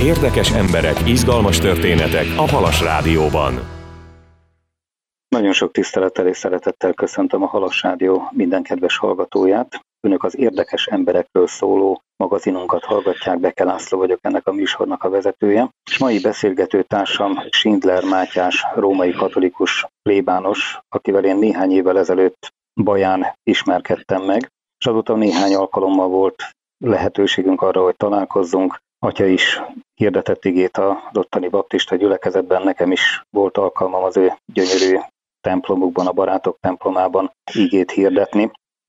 Érdekes emberek, izgalmas történetek a Halas Rádióban. Nagyon sok tisztelettel és szeretettel köszöntöm a Halas Rádió minden kedves hallgatóját. Önök az Érdekes emberekről szóló magazinunkat hallgatják, Beke László vagyok, ennek a műsornak a vezetője. És mai beszélgető társam Schindler Mátyás, római katolikus plébános, akivel én néhány évvel ezelőtt Baján ismerkedtem meg, és azóta néhány alkalommal volt lehetőségünk arra, hogy találkozzunk. Atya is hirdetett igét az ottani baptista gyülekezetben, nekem is volt alkalmam az ő gyönyörű templomukban, a Barátok templomában igét hirdetni.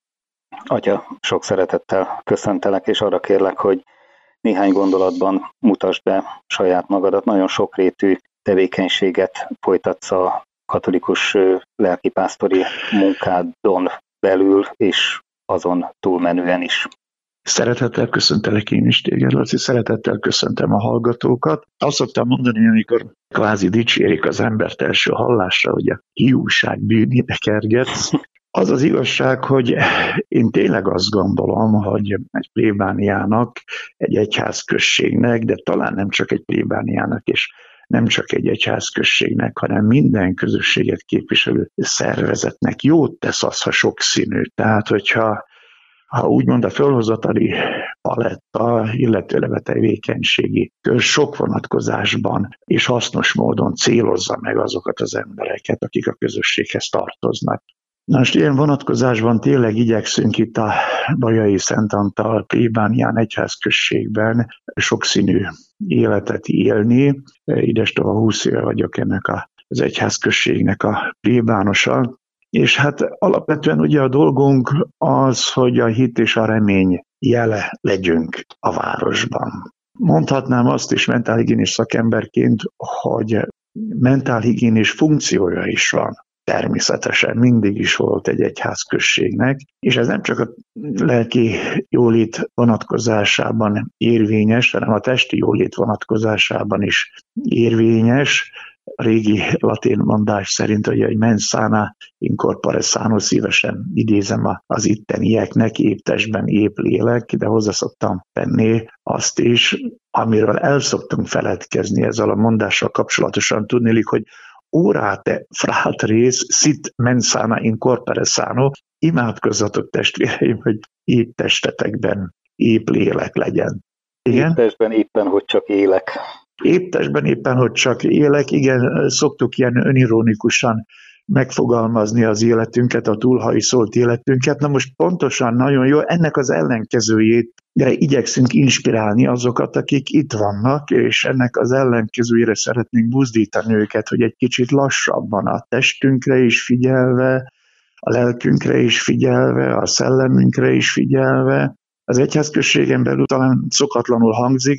Atya, sok szeretettel köszöntelek, és arra kérlek, hogy néhány gondolatban mutasd be saját magadat. Nagyon sokrétű tevékenységet folytatsz a katolikus lelkipásztori munkádon belül, és azon túlmenően is. Szeretettel köszöntelek én is téged, Laci, szeretettel köszöntem a hallgatókat. Azt szoktam mondani, amikor kvázi dicsérik az embert első hallásra, hogy a hiúság bűnébe kergetsz. Az az igazság, hogy én tényleg azt gondolom, hogy egy plébániának, egy egyházközségnek, de talán nem csak egy plébániának és nem csak egy egyházközségnek, hanem minden közösséget képviselő szervezetnek jót tesz az, ha sokszínű. Tehát, hogyha úgymond a fölhozatali paletta, illetőleg a tevékenységi kör sok vonatkozásban és hasznos módon célozza meg azokat az embereket, akik a közösséghez tartoznak. Na most ilyen vonatkozásban tényleg igyekszünk itt a Bajai Szent Antal plébánián egyházközségben sokszínű életet élni. Idestova 20 éve vagyok ennek az egyházközségnek a plébánosa. És hát alapvetően ugye a dolgunk az, hogy a hit és a remény jele legyünk a városban. Mondhatnám azt is mentálhigiénés szakemberként, hogy mentálhigiénés funkciója is van. Természetesen mindig is volt egy egyházközségnek, és ez nem csak a lelki jólét vonatkozásában érvényes, hanem a testi jólét vonatkozásában is érvényes. A régi latin mondás szerint, hogy mens sana in corpore sano, szívesen idézem az ittenieknek, épp testben, épp lélek, de hozzá szoktam tenni azt is, amiről el szoktunk feledkezni ezzel a mondással kapcsolatosan, tudnélik, hogy orate fratres sit mens sana in corpore sano, imádkozzatok testvéreim, hogy épp testetekben épp lélek legyen. Igen? Épp testben éppen, hogy csak élek. Épp testben éppen, hogy csak élek, igen, szoktuk ilyen önironikusan megfogalmazni az életünket, a túlhajszolt életünket. Na most pontosan nagyon jó, ennek az ellenkezőjét igyekszünk inspirálni azokat, akik itt vannak, és ennek az ellenkezőjére szeretnénk buzdítani őket, hogy egy kicsit lassabban a testünkre is figyelve, a lelkünkre is figyelve, a szellemünkre is figyelve. Az egyházközségen belül talán szokatlanul hangzik,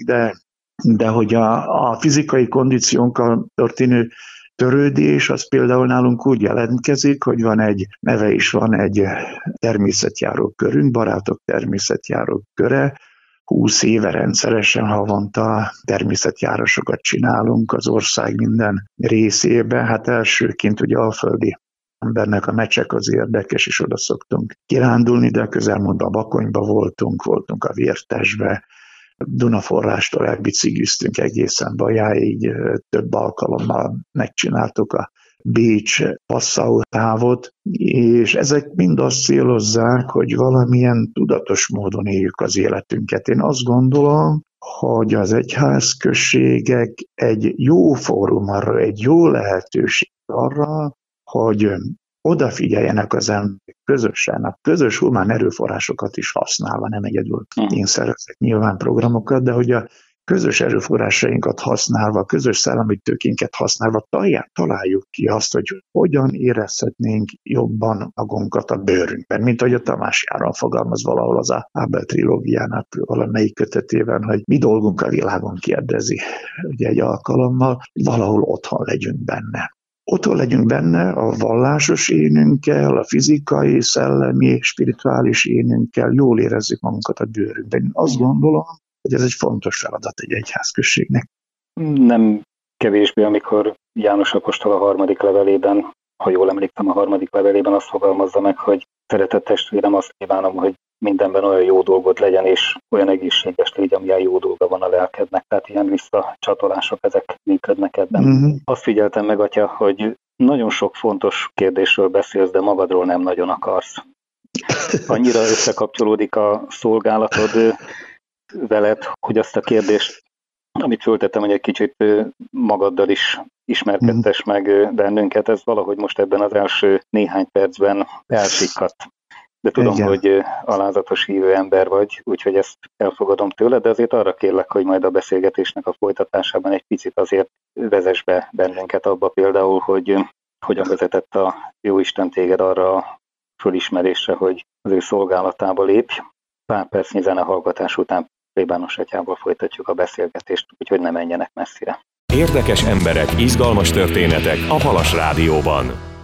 de hogy a fizikai kondíciónkkal történő törődés, az például nálunk úgy jelentkezik, hogy van egy neve is, van egy természetjáró körünk, Barátok természetjáró köre. 20 éve rendszeresen havonta természetjárásokat csinálunk az ország minden részében. Hát elsőként ugye alföldi embernek a mecsek az érdekes, és oda szoktunk kirándulni, de közelmúltban a Bakonyba voltunk a Vértesbe, Dunaforrástól elbicikliztünk egészen Bajáig, több alkalommal megcsináltuk a Bécs-Passau távot, és ezek mind azt célozzák, hogy valamilyen tudatos módon éljük az életünket. Én azt gondolom, hogy az egyházközségek egy jó fórum arra, egy jó lehetőség arra, hogy odafigyeljenek az emberek közösen, a közös humán erőforrásokat is használva, nem egyedül én szervezek nyilván programokat, de hogy a közös erőforrásainkat használva, közös szellemi tőkénket használva találjuk ki azt, hogy hogyan érezhetnénk jobban magunkat a bőrünkben, mint ahogy a Tamás Járon fogalmaz valahol az Ábel trilógiának valamelyik kötetében, hogy mi dolgunk a világon, kérdezi ugye egy alkalommal, valahol otthon legyünk benne. Otthon legyünk benne a vallásos énünkkel, a fizikai, szellemi, spirituális énünkkel, jól érezzük magunkat a bőrünkben. Én azt gondolom, hogy ez egy fontos feladat egy egyházközségnek. Nem kevésbé, amikor János apostol a 3. levelében, ha jól emlékszem, a 3. levelében azt fogalmazza meg, hogy szeretett testvérem, azt kívánom, hogy mindenben olyan jó dolgod legyen, és olyan egészséges légy, amilyen jó dolga van a lelkednek. Tehát ilyen visszacsatolások, ezek működnek ebben. Azt figyeltem meg, Atya, hogy nagyon sok fontos kérdésről beszélsz, de magadról nem nagyon akarsz. Annyira összekapcsolódik a szolgálatod veled, hogy azt a kérdést, amit föltettem, hogy egy kicsit magaddal is ismerkedtes meg bennünket, ez valahogy most ebben az első néhány percben elsikkadt. De tudom, igen, hogy alázatos hívő ember vagy, úgyhogy ezt elfogadom tőled, de azért arra kérlek, hogy majd a beszélgetésnek a folytatásában egy picit azért vezess be bennünket abba például, hogy hogyan vezetett a Jóisten téged arra a fölismerésre, hogy az ő szolgálatába lépj. Pár percnyi zenehallgatás után plébános atyával folytatjuk a beszélgetést, úgyhogy ne menjenek messzire. Érdekes emberek, izgalmas történetek a Halas Rádióban.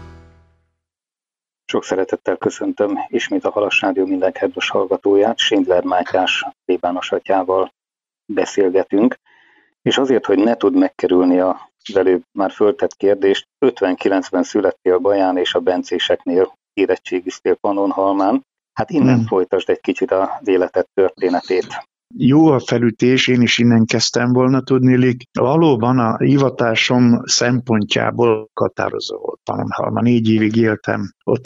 Sok szeretettel köszöntöm ismét a Halas Rádió minden kedves hallgatóját. Schindler Mátyás plébános atyával beszélgetünk, és azért, hogy ne tud megkerülni az előbb már föltett kérdést, 59-ben születtél Baján és a bencéseknél érettségiztél Pannonhalmán. Hát innen folytasd egy kicsit az életed történetét. Jó a felütés, én is innen kezdtem volna tudniillik. Valóban a hivatásom szempontjából határozó volt Pannonhalmán. 4 évig éltem ott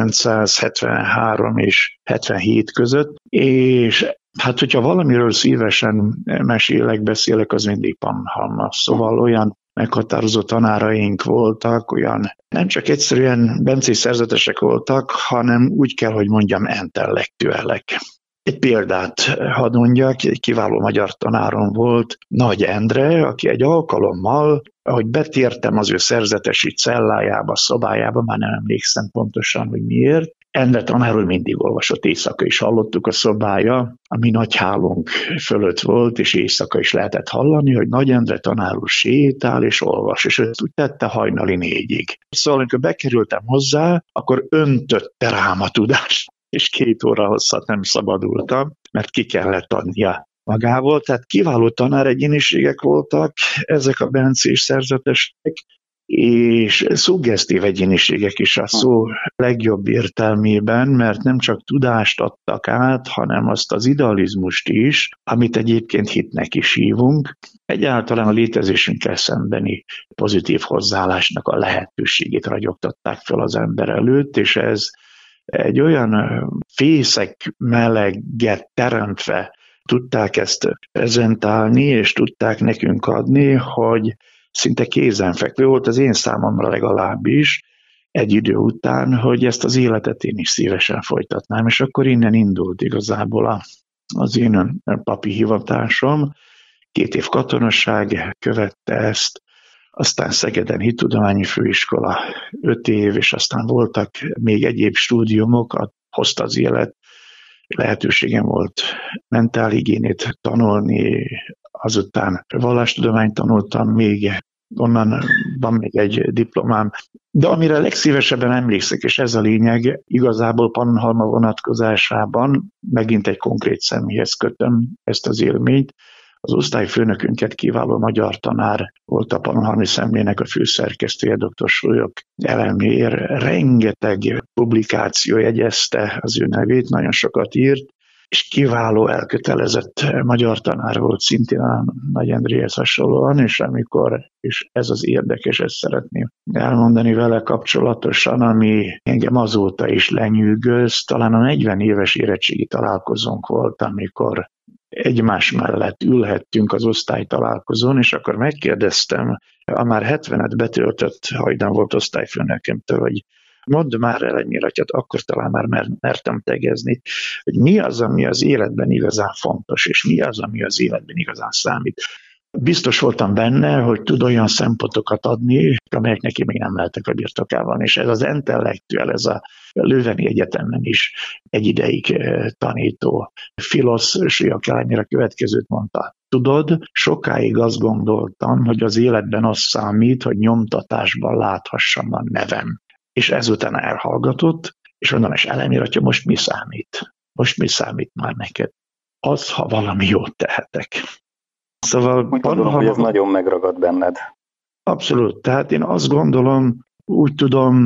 1973 és 77 között, és hát hogyha valamiről szívesen mesélek, beszélek, az mindig Pannonhalma. Szóval olyan meghatározó tanáraink voltak, olyan nem csak egyszerűen bencés szerzetesek voltak, hanem úgy kell, hogy mondjam, intellektuelek. Egy példát hadd mondjak, egy kiváló magyar tanárom volt, Nagy Endre, aki egy alkalommal, ahogy betértem az ő szerzetesi cellájába, szobájába, már nem emlékszem pontosan, hogy miért, Endre tanár mindig olvasott, éjszaka is hallottuk, a szobája, ami nagy hálónk fölött volt, és éjszaka is lehetett hallani, hogy Nagy Endre tanár úr sétál és olvas, és ezt úgy tette hajnali 4-ig. Szóval, amikor bekerültem hozzá, akkor öntötte rám a tudást, és 2 óra hosszat nem szabadultam, mert ki kellett adnia magából. Tehát kiváló tanáregyéniségek voltak ezek a bencés szerzetesek, és szuggesztív egyéniségek is a szó legjobb értelmében, mert nem csak tudást adtak át, hanem azt az idealizmust is, amit egyébként hitnek is hívunk. Egyáltalán a létezésünkkel szembeni pozitív hozzáállásnak a lehetőségét ragyogtatták fel az ember előtt, és ez egy olyan fészek meleget teremtve tudták ezt prezentálni, és tudták nekünk adni, hogy szinte kézenfekvő volt az én számomra legalábbis egy idő után, hogy ezt az életet én is szívesen folytatnám. És akkor innen indult igazából az én papi hivatásom. 2 év katonaság követte ezt, aztán Szegeden hittudományi főiskola 5 év, és aztán voltak még egyéb stúdiumok, hozta az élet. Lehetőségem volt mentálhigiénét tanulni, azután vallástudományt tanultam, még onnan van még egy diplomám. De amire legszívesebben emlékszek, és ez a lényeg, igazából Pannonhalma vonatkozásában megint egy konkrét személyhez kötöm ezt az élményt. Az osztályfőnökünket kiváló magyar tanár volt, a Pannonhalmi Szemlének a főszerkesztője, dr. Sólyok Elemér. Rengeteg publikáció jegyezte az ő nevét, nagyon sokat írt, és kiváló elkötelezett magyar tanár volt szintén a Nagy Endréhez hasonlóan, és ez az érdekes, ezt szeretném elmondani vele kapcsolatosan, ami engem azóta is lenyűgöz. Talán a 40 éves érettségi találkozónk volt, amikor egymás mellett ülhettünk az osztálytalálkozón, és akkor megkérdeztem a már 70-et betöltött, hajdan volt osztályfőnökömtől, hogy mondd már el ennyire, hogy akkor talán már mertem tegezni, hogy mi az, ami az életben igazán fontos, és mi az, ami az életben igazán számít. Biztos voltam benne, hogy tud olyan szempontokat adni, amelyek neki még nem lehetek a birtokában, és ez az intellektuel, ez a Lőveni Egyetemen is egy ideig tanító filosz, Sólyok Elemér a következőt mondta. Tudod, sokáig azt gondoltam, hogy az életben az számít, hogy nyomtatásban láthassam a nevem. És ezután elhallgatott, és mondom, és Elemér atya, most mi számít? Most mi számít már neked? Az, ha valami jót tehetek. Szóval gondolom, hogy ez nagyon megragad benned. Abszolút. Tehát én azt gondolom, úgy tudom,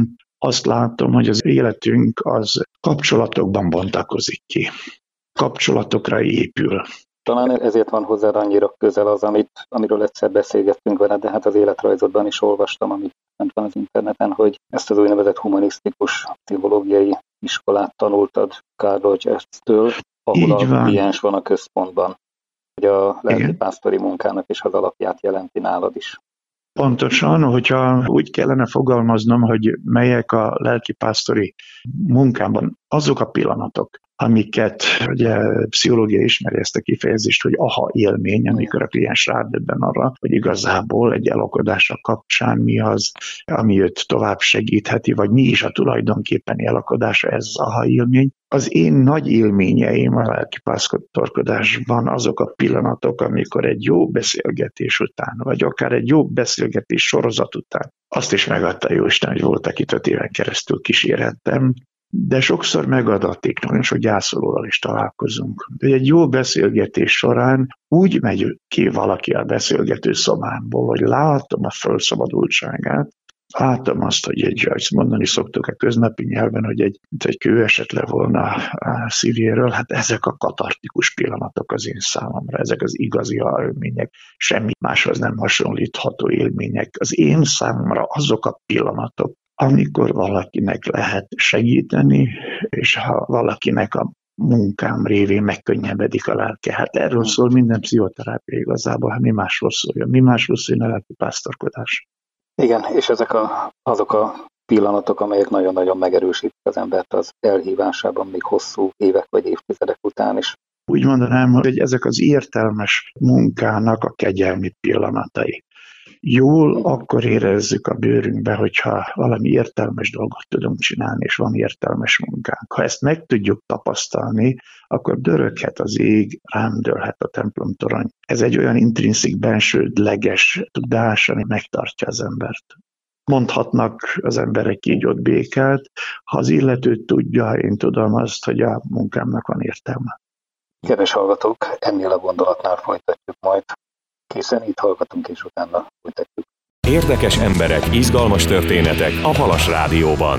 azt látom, hogy az életünk az kapcsolatokban bontakozik ki. Kapcsolatokra épül. Talán ezért van hozzád annyira közel az, amiről egyszer beszélgettünk veled, de hát az életrajzodban is olvastam, amit fent van az interneten, hogy ezt az úgynevezett humanisztikus pszichológiai iskolát tanultad Carl Rogers-től, ahol a kliens van a központban, hogy a lelkipásztori munkának is az alapját jelenti nálad is. Pontosan, hogyha úgy kellene fogalmaznom, hogy melyek a lelkipásztori munkában azok a pillanatok, amiket, ugye pszichológia ismeri ezt a kifejezést, hogy aha élmény, amikor a kliens rádöbben arra, hogy igazából egy elakadása kapcsán mi az, ami őt tovább segítheti, vagy mi is a tulajdonképpeni elakadása, ez az aha élmény. Az én nagy élményeim a lelkipásztorkodásban azok a pillanatok, amikor egy jó beszélgetés után, vagy akár egy jó beszélgetés sorozat után, azt is megadta Jóisten, hogy volt, akit 5 éven keresztül kísérhettem, de sokszor megadatik, nagyon sok gyászolóval is találkozunk. De egy jó beszélgetés során úgy megy ki valaki a beszélgető szobámból, hogy látom a felszabadultságát, látom azt, hogy azt mondani szoktuk a köznapi nyelven, hogy egy kő esett le volna a szívéről, hát ezek a katartikus pillanatok az én számomra, ezek az igazi élmények, semmi máshoz nem hasonlítható élmények. Az én számomra azok a pillanatok, amikor valakinek lehet segíteni, és ha valakinek a munkám révén megkönnyebbedik a lelke. Hát erről szól minden pszichoterápia igazából, hát mi másról szóljon. Mi másról szóljon a lelkipásztorkodás. Igen, és ezek azok a pillanatok, amelyek nagyon-nagyon megerősítik az embert az elhívásában még hosszú évek vagy évtizedek után is. Úgy mondanám, hogy ezek az értelmes munkának a kegyelmi pillanatai. Jól akkor érezzük a bőrünkbe, hogyha valami értelmes dolgot tudunk csinálni, és van értelmes munkánk. Ha ezt meg tudjuk tapasztalni, akkor döröghet az ég, rám dőlhet a templomtorony. Ez egy olyan intrinszik, bensődleges tudás, ami megtartja az embert. Mondhatnak az emberek így ott békát, ha az illető tudja, én tudom azt, hogy a munkámnak van értelme. Kedves hallgatók, ennél a gondolatnál folytatjuk majd. Készen itt hallgatunk, és utána folytatjuk. Érdekes emberek, izgalmas történetek a Halas Rádióban.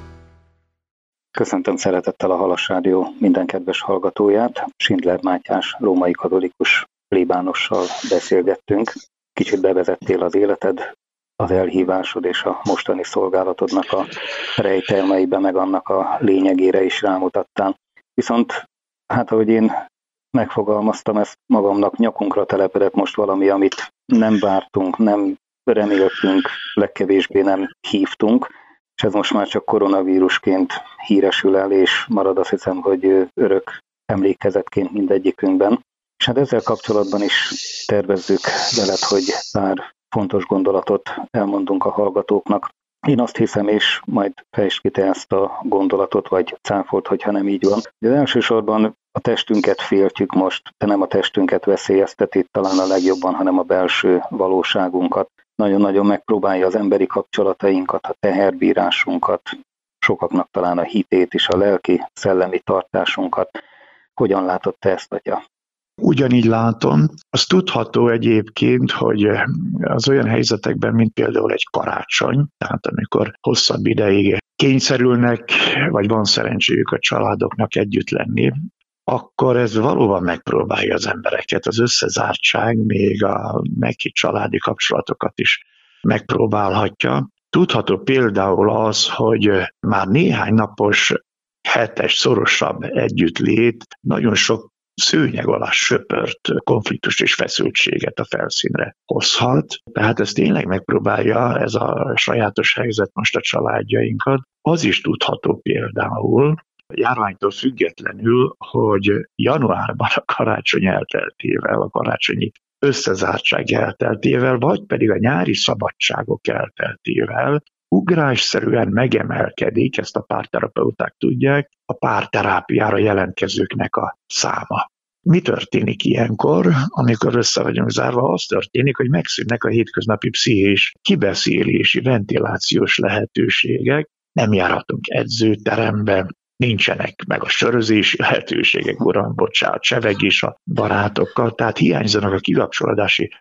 Köszöntöm szeretettel a Halas Rádió minden kedves hallgatóját. Schindler Mátyás római katolikus plébánossal beszélgettünk. Kicsit bevezettél az életed, az elhívásod és a mostani szolgálatodnak a rejtelmeibe, meg annak a lényegére is rámutattál. Viszont, hát ahogy én megfogalmaztam, ezt magamnak, nyakunkra telepedett most valami, amit nem vártunk, nem reméltünk, legkevésbé nem hívtunk, és ez most már csak koronavírusként híresül el, és marad, azt hiszem, hogy örök emlékezetként mindegyikünkben. És hát ezzel kapcsolatban is tervezzük veled, hogy pár fontos gondolatot elmondunk a hallgatóknak. Én azt hiszem, és majd fejtsd ki te ezt a gondolatot, vagy cáfold, hogyha nem így van. De elsősorban a testünket féltjük most, de nem a testünket veszélyezteti talán a legjobban, hanem a belső valóságunkat. Nagyon-nagyon megpróbálja az emberi kapcsolatainkat, a teherbírásunkat, sokaknak talán a hitét is, a lelki, szellemi tartásunkat. Hogyan látod te ezt, atya? Ugyanígy látom. Az tudható egyébként, hogy az olyan helyzetekben, mint például egy karácsony, tehát amikor hosszabb ideig kényszerülnek, vagy van szerencséjük a családoknak együtt lenni, akkor ez valóban megpróbálja az embereket. Az összezártság még a meghitt családi kapcsolatokat is megpróbálhatja. Tudható például az, hogy már néhány napos, hetes, szorosabb együttlét nagyon sok szőnyeg alá söpört konfliktus és feszültséget a felszínre hozhat. Tehát ez tényleg megpróbálja, ez a sajátos helyzet most a családjainkat. Az is tudható például, járványtól függetlenül, hogy januárban a karácsony elteltével, a karácsonyi összezártság elteltével, vagy pedig a nyári szabadságok elteltével ugrásszerűen megemelkedik, ezt a párterapeuták tudják, a párterápiára jelentkezőknek a száma. Mi történik ilyenkor, amikor össze vagyunk zárva? Az történik, hogy megszűnnek a hétköznapi pszichés kibeszélési, ventilációs lehetőségek, nem járhatunk edzőterembe, nincsenek meg a sörözési lehetőségek, uram, bocsánat, csevegés a barátokkal, tehát hiányzanak a kikapcsolódási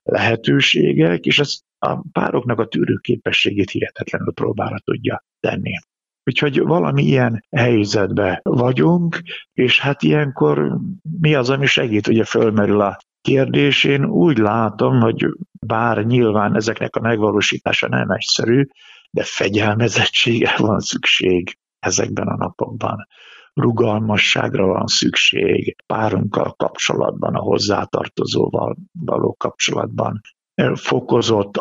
lehetőségek, és ez a pároknak a tűrőképességét hihetetlenül próbára tudja tenni. Úgyhogy valami ilyen helyzetben vagyunk, és hát ilyenkor mi az, ami segít, ugye fölmerül a kérdés. Én úgy látom, hogy bár nyilván ezeknek a megvalósítása nem egyszerű, de fegyelmezettségre van szükség ezekben a napokban. Rugalmasságra van szükség, párunkkal kapcsolatban, a hozzátartozóval való kapcsolatban, fokozott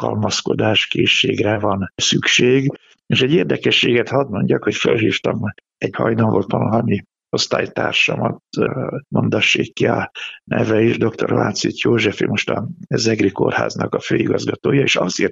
alkalmazkodáskészségre van szükség. És egy érdekességet hadd mondjak, hogy felhívtam egy hajdan volt valami osztálytársamat, mondassék ki a neve is, dr. Vácit József, most a Zegri Kórháznak a főigazgatója, és azért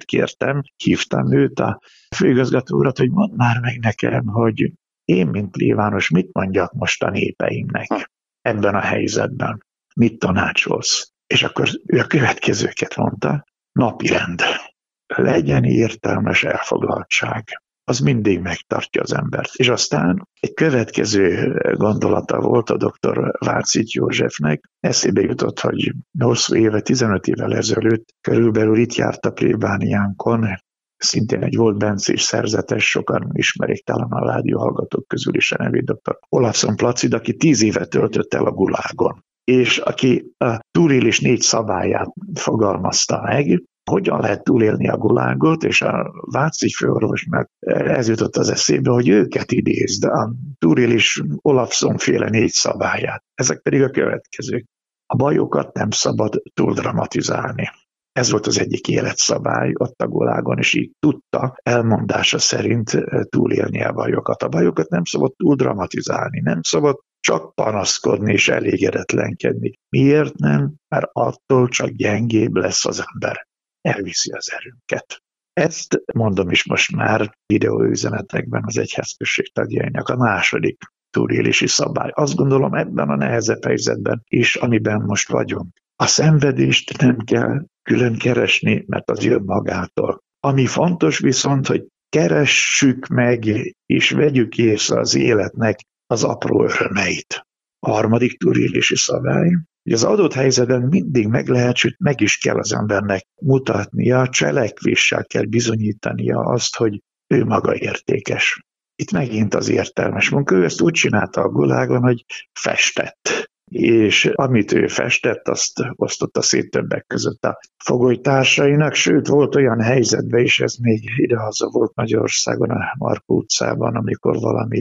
hívtam őt, a főigazgatórat, hogy mondd már meg nekem, hogy én, mint plébános, mit mondjak most a népeimnek ebben a helyzetben? Mit tanácsolsz? És akkor ő a következőket mondta: napirend. Legyen értelmes elfoglaltság. Az mindig megtartja az embert. És aztán egy következő gondolata volt a dr. Vácit Józsefnek. Eszébe jutott, hogy hosszú éve, 15 évvel ezelőtt körülbelül itt járt a plébániánkon, szintén egy volt bencés szerzetes, sokan ismerik talán a rádióhallgatók közül is a nevét, dr. Olafson Placid, aki 10 évet töltött el a Gulágon, és aki a túlélés 4 szabályát fogalmazta meg, hogyan lehet túlélni a Gulágot, és a Váci főorvosnak ez jutott az eszébe, hogy őket idézd, a túlélés Olafson-féle 4 szabályát. Ezek pedig a következők. A bajokat nem szabad túl dramatizálni. Ez volt az egyik életszabály ott a Gulágon, és így tudta elmondása szerint túlélni a bajokat. A bajokat nem szabad túl dramatizálni, nem szabad csak panaszkodni és elégedetlenkedni. Miért nem? Mert attól csak gyengébb lesz az ember. Elviszi az erőnket. Ezt mondom is most már videóüzenetekben az egyházközség tagjainak a második túlélési szabály. Azt gondolom, ebben a nehezebb helyzetben is, amiben most vagyunk, a szenvedést nem kell külön keresni, mert az jön magától. Ami fontos viszont, hogy keressük meg és vegyük észre az életnek az apró örömeit. A harmadik túlélési szabály, hogy az adott helyzetben mindig meg lehet, sőt meg is kell az embernek mutatnia, cselekvéssel kell bizonyítania azt, hogy ő maga értékes. Itt megint az értelmes munka. Ő ezt úgy csinálta a Gulágon, hogy festett. És amit ő festett, azt osztotta szét többek között a fogolytársainak, sőt volt olyan helyzetben is, ez még idehaza volt Magyarországon, a Markó utcában, amikor valami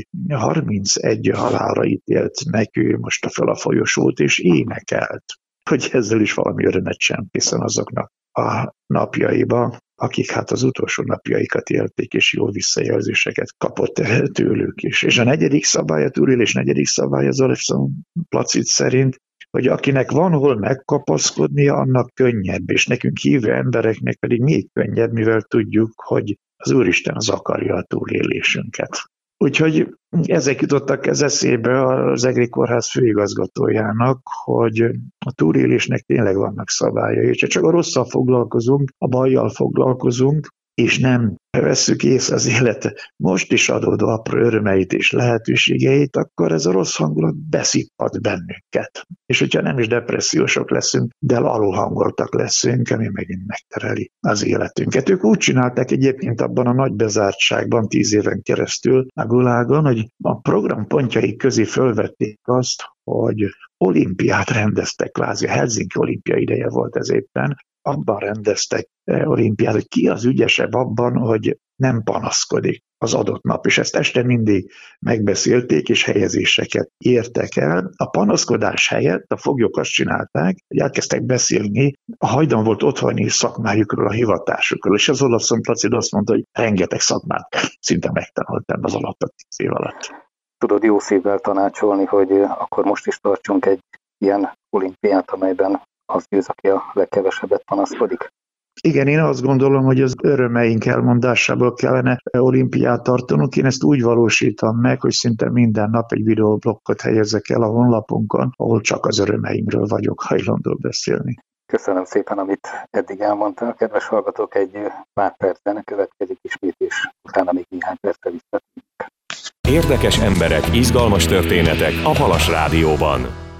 31 halálra ítélt nekő most fel a folyosót, és énekelt, hogy ezzel is valami örömet csempészen azoknak a napjaiba, akik hát az utolsó napjaikat élték, és jó visszajelzéseket kapott tőlük is. És a negyedik szabály, a túlélés negyedik szabály az Olafson Placid szerint, hogy akinek van hol megkapaszkodnia, annak könnyebb, és nekünk hívő embereknek pedig még könnyebb, mivel tudjuk, hogy az Úristen az akarja a túlélésünket. Úgyhogy ezek jutottak ez eszébe az Egri Kórház főigazgatójának, hogy a túlélésnek tényleg vannak szabályai, és csak a rosszal foglalkozunk, a bajjal foglalkozunk, és nem vesszük észre az élet most is adódó apró örömeit és lehetőségeit, akkor ez a rossz hangulat beszippat bennünket. És hogyha nem is depressziósok leszünk, de alulhangoltak leszünk, ami megint megtereli az életünket. Ők úgy csinálták egyébként abban a nagy bezártságban 10 éven keresztül a Gulágon, hogy a program pontjai közé fölvették azt, hogy olimpiát rendeztek, kvázi a Helsinki olimpia ideje volt ez éppen, abban rendeztek olimpiát, hogy ki az ügyesebb abban, hogy nem panaszkodik az adott nap, és ezt este mindig megbeszélték, és helyezéseket értek el. A panaszkodás helyett a foglyok azt csinálták, hogy elkezdtek beszélni, a hajdan volt otthoni szakmájukról, a hivatásukról, és az Olafson Placid azt mondta, hogy rengeteg szakmát szinte megtanultam az alatt a 10 év alatt. Tudod jó szívvel tanácsolni, hogy akkor most is tartsunk egy ilyen olimpiát, amelyben az győz, aki a legkevesebbet panaszkodik? Igen, én azt gondolom, hogy az örömeink elmondásából kellene olimpiát tartanunk. Én ezt úgy valósítom meg, hogy szinte minden nap egy videóblokkot helyezek el a honlapunkon, ahol csak az örömeimről vagyok hajlandó beszélni. Köszönöm szépen, amit eddig elmondtál. Kedves hallgatók, egy pár perc zene következik ismét, és utána még néhány percre visszatérünk. Érdekes emberek, izgalmas történetek a Halas Rádióban.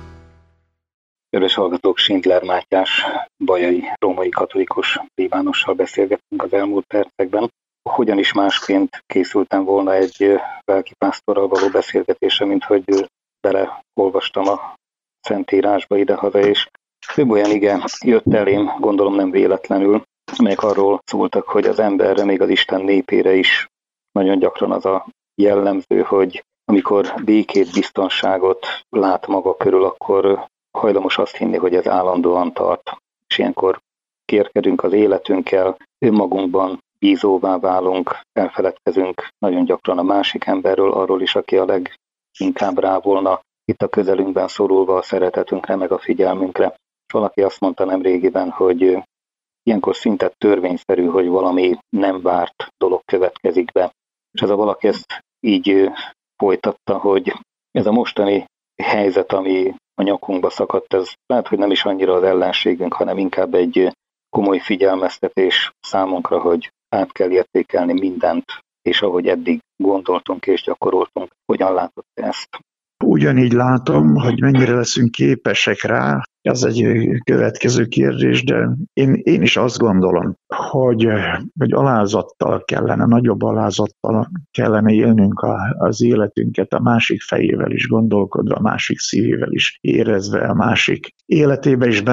Kedves hallgatók, Schindler Mátyás bajai római katolikus plébánossal beszélgettünk az elmúlt percekben. hogyan is másként készültem volna egy lelkipásztorral való beszélgetésre, mint hogy beleolvastam a Szentírásba idehaza, és több olyan ige jött elém, gondolom nem véletlenül, amelyek arról szóltak, hogy az emberre, még az Isten népére is nagyon gyakran az a jellemző, hogy amikor békét, biztonságot lát maga körül, akkor hajlamos azt hinni, hogy ez állandóan tart. És ilyenkor kérkedünk az életünkkel, önmagunkban bízóvá válunk, elfeledkezünk nagyon gyakran a másik emberről, arról is, aki a leginkább rá volna itt a közelünkben szorulva a szeretetünkre, meg a figyelmünkre. És valaki azt mondta nemrégiben, hogy ilyenkor szinte törvényszerű, hogy valami nem várt dolog következik be. És ez a valaki ezt így folytatta, hogy ez a mostani helyzet, ami a nyakunkba szakadt, ez lehet, hogy nem is annyira az ellenségünk, hanem inkább egy komoly figyelmeztetés számunkra, hogy át kell értékelni mindent, és ahogy eddig gondoltunk és gyakoroltunk, hogyan látod ezt? Ugyanígy látom, hogy mennyire leszünk képesek rá, ez egy következő kérdés, de én is azt gondolom, hogy alázattal kellene, nagyobb alázattal kellene élnünk az életünket, a másik fejével is gondolkodva, a másik szívével is érezve, a másik életébe is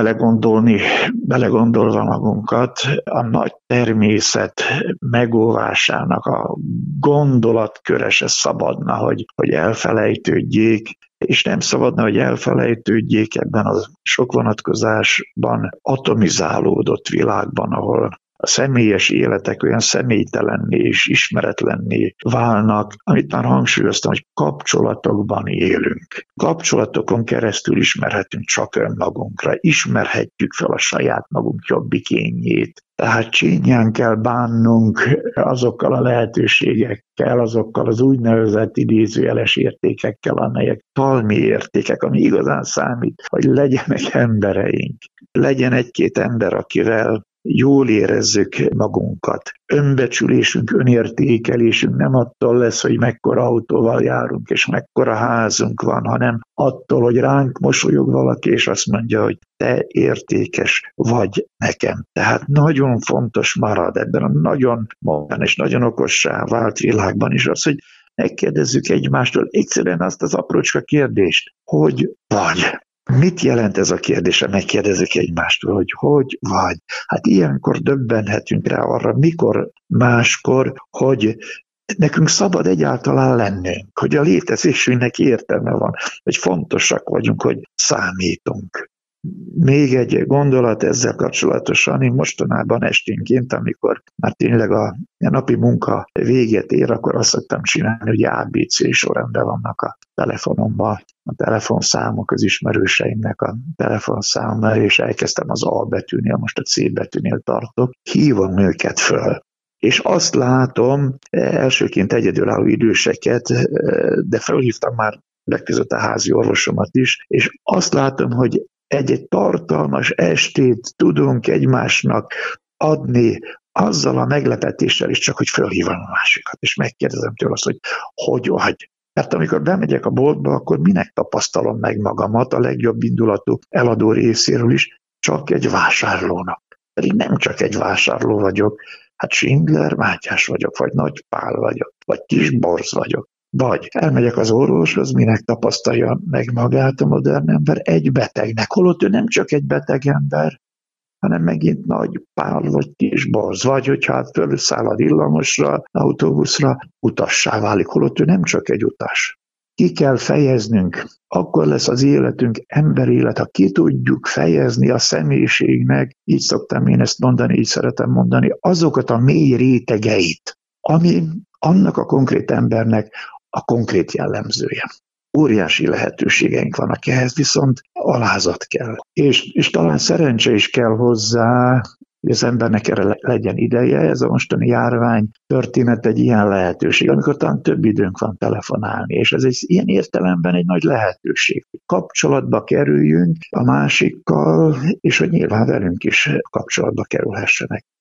belegondolva magunkat, a nagy természet megóvásának a gondolatköre se szabadna, hogy elfelejtődjék, és nem szabadna, hogy elfelejtődjék ebben a sok vonatkozásban atomizálódott világban, ahol a személyes életek olyan személytelenné és ismeretlenné válnak, amit már hangsúlyoztam, hogy kapcsolatokban élünk. Kapcsolatokon keresztül ismerhetünk csak önmagunkra, ismerhetjük fel a saját magunk jobbik énjét. Tehát csínyán kell bánnunk azokkal a lehetőségekkel, azokkal az úgynevezett idézőjeles értékekkel, amelyek talmi értékek, ami igazán számít, hogy legyenek embereink. Legyen egy-két ember, akivel jól érezzük magunkat. Önbecsülésünk, önértékelésünk nem attól lesz, hogy mekkora autóval járunk, és mekkora házunk van, hanem attól, hogy ránk mosolyog valaki, és azt mondja, hogy te értékes vagy nekem. Tehát nagyon fontos marad ebben a nagyon modern és nagyon okossá vált világban is az, hogy megkérdezzük egymástól egyszerűen azt az aprócska kérdést, hogy vagy. Mit jelent ez a kérdés, megkérdezzük egymástól, hogy vagy? Hát ilyenkor döbbenhetünk rá arra, mikor máskor, hogy nekünk szabad egyáltalán lennünk, hogy a létezésünknek értelme van, hogy fontosak vagyunk, hogy számítunk. Még egy gondolat ezzel kapcsolatosan, én mostanában esténként, amikor már tényleg a napi munka véget ér, akkor azt szoktam csinálni, hogy ABC sorrendben vannak a telefonomban, a telefonszámok, az ismerőseimnek a telefonszáma, és elkezdtem az A betűnél, most a C betűnél tartok, hívom őket föl. És azt látom, elsőként egyedülálló időseket, de felhívtam már legközött a házi orvosomat is, és azt látom, hogy egy tartalmas estét tudunk egymásnak adni azzal a meglepetéssel is, csak hogy fölhívom a másikat, és megkérdezem tőle azt, hogy vagy. Mert amikor bemegyek a boltba, akkor minek tapasztalom meg magamat a legjobb indulatú eladó részéről is, csak egy vásárlónak. Pedig nem csak egy vásárló vagyok, hát Schindler Mátyás vagyok, vagy Nagy Pál vagyok, vagy Kis Borz vagyok. Vagy elmegyek az orvoshoz, minek tapasztalja meg magát a modern ember, egy betegnek, holott ő nem csak egy beteg ember, hanem megint Nagy Pál vagy Kis Borz, vagy hogyha hát fölszáll a villamosra, autóbuszra, utassá válik, holott ő nem csak egy utas. Ki kell fejeznünk, akkor lesz az életünk emberélet, ha ki tudjuk fejezni a személyiségnek, így szoktam én ezt mondani, így szeretem mondani, azokat a mély rétegeit, ami annak a konkrét embernek a konkrét jellemzője. Óriási lehetőségeink vannak ehhez, viszont alázat kell. És talán szerencse is kell hozzá, hogy az embernek erre legyen ideje. Ez a mostani járvány történet egy ilyen lehetőség, amikor talán több időnk van telefonálni, és ez egy ilyen értelemben egy nagy lehetőség, hogy kapcsolatba kerüljünk a másikkal, és hogy nyilván velünk is kapcsolatba kerülhessenek.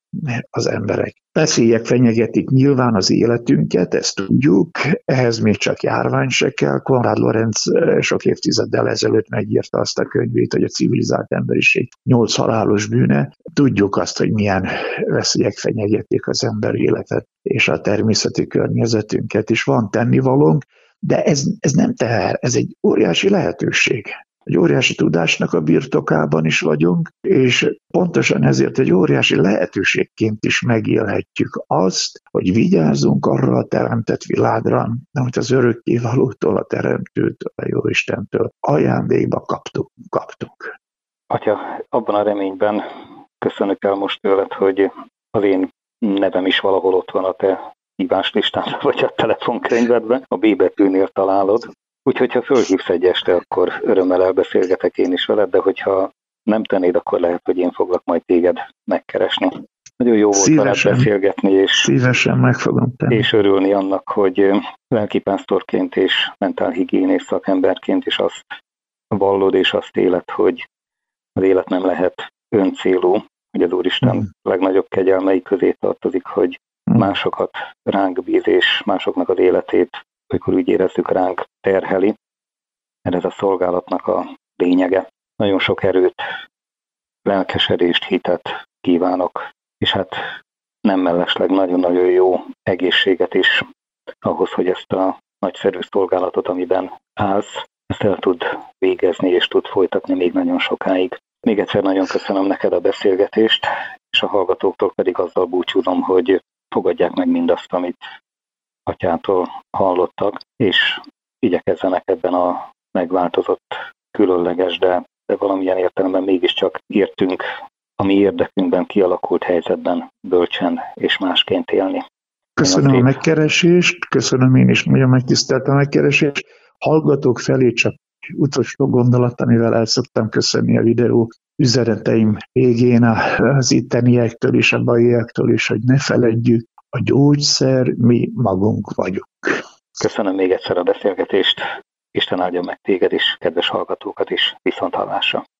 az emberek. Veszélyek fenyegetik nyilván az életünket, ezt tudjuk, ehhez még csak járvány se kell. Konrad Lorenz sok évtizeddel ezelőtt megírta azt a könyvét, hogy a civilizált emberiség 8 halálos bűne. Tudjuk azt, hogy milyen veszélyek fenyegetik az ember életet és a természeti környezetünket is. Van tennivalónk, de ez nem teher, ez egy óriási lehetőség. Egy óriási tudásnak a birtokában is vagyunk, és pontosan ezért egy óriási lehetőségként is megélhetjük azt, hogy vigyázzunk arra a teremtett világra, amit az örökkévalótól, a Teremtőtől, a Jóistentől ajándékba kaptunk. Atya, abban a reményben köszönök el most tőled, hogy az én nevem is valahol ott van a te híváslistán, vagy a telefonkönyvedben, a B betűnél találod. Úgyhogy ha fölhívsz egy este, akkor örömmel elbeszélgetek én is veled, de hogyha nem tennéd, akkor lehet, hogy én foglak majd téged megkeresni. Nagyon jó volt veled beszélgetni, és szívesen meg fogom tenni. És örülni annak, hogy lelkipásztorként és mentálhigiénész szakemberként is azt vallod, és azt éled, hogy az élet nem lehet öncélú, hogy az Úristen legnagyobb kegyelmei közé tartozik, hogy másokat ránk bíz, és másoknak az életét, amikor úgy érezzük, ránk terheli. Ez a szolgálatnak a lényege. Nagyon sok erőt, lelkesedést, hitet kívánok, és hát nem mellesleg nagyon-nagyon jó egészséget is ahhoz, hogy ezt a nagyszerű szolgálatot, amiben állsz, ezt el tud végezni és tud folytatni még nagyon sokáig. Még egyszer nagyon köszönöm neked a beszélgetést, és a hallgatóktól pedig azzal búcsúzom, hogy fogadják meg mindazt, amit atyától hallottak, és igyekezzenek ebben a megváltozott, különleges, de valamilyen értelemben mégiscsak értünk a mi érdekünkben kialakult helyzetben bölcsen és másként élni. Köszönöm a megkeresést, köszönöm én is, nagyon megtiszteltem a megkeresést. Hallgatók felé csak utolsó gondolat, amivel el szoktam köszönni a videó üzeneteim végén az itteniektől és a baiektől is, hogy ne feledjük, a gyógyszer mi magunk vagyunk. Köszönöm még egyszer a beszélgetést, Isten áldjon meg téged is, kedves hallgatókat is, viszonthallásra.